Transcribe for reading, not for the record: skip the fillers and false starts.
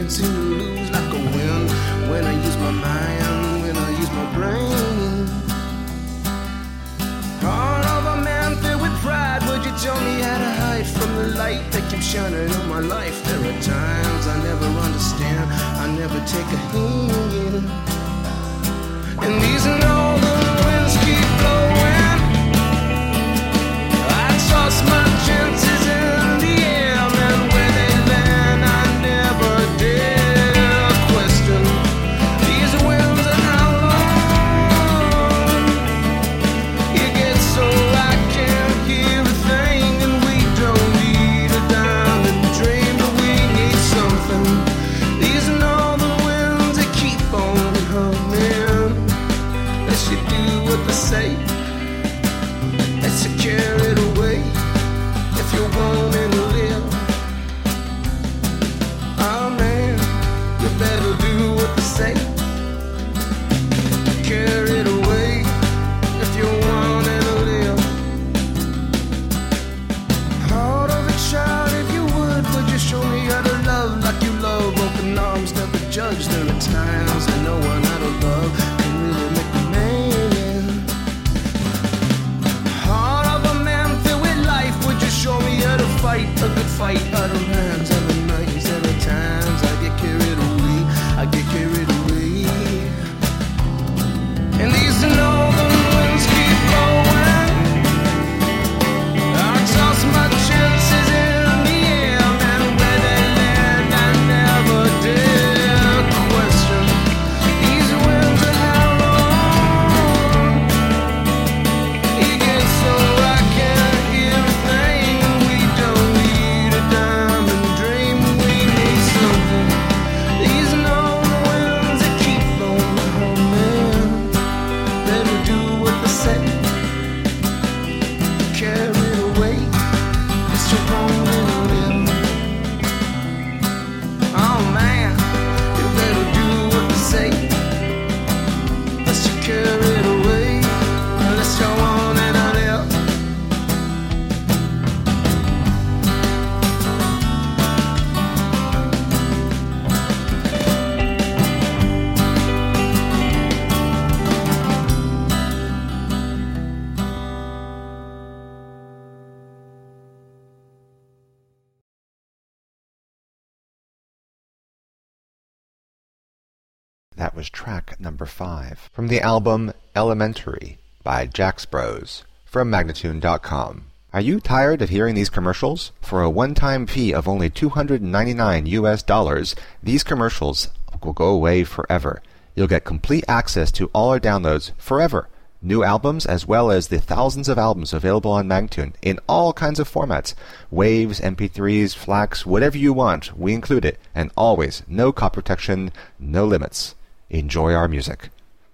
can seem to lose like a wind when I use my mind, when I use my brain. Heart of a man filled with pride, would you tell me how to hide from the light that keeps shining on my life? There are times I never understand, I never take a hint. And these northern winds keep blowing, I toss my chances in the air, man, where they land I never dare question. These winds are how long it gets so I can't hear a thing, and we don't need a diamond dream, but we need something. These northern winds, they keep on humming. Let's you do what they say, let's you carry it away. If you want to live, oh man, you better do what they say. Carry it away if you want to live. Heart of a child, if you would you show me how to love like you love? Open arms, never judge. There are times that no one out of love can really make a man. Heart of a man filled with life, would you show me how to fight a good fight out of hands and the nights? There are times I get carried away, I get carried away. And these northern winds keep blowing, I toss my chances in the air, man, where they land I never dare question. These winds are how long it gets so I can't hear a thing, and we don't need a diamond dream, we need something. These northern winds that keep on humming, better do what they say, carry it away, it's your home and live. Oh man, you better do what they say, let's you carry it away, let's go on and live. That was track number 5 from the album Elementary by Jax Bros from Magnatune.com. Are you tired of hearing these commercials? For a one-time fee of only $299, these commercials will go away forever. You'll get complete access to all our downloads forever. New albums as well as the thousands of albums available on Magnatune in all kinds of formats. Waves, MP3s, FLACs, whatever you want, we include it. And always, no copy protection, no limits. Enjoy our music.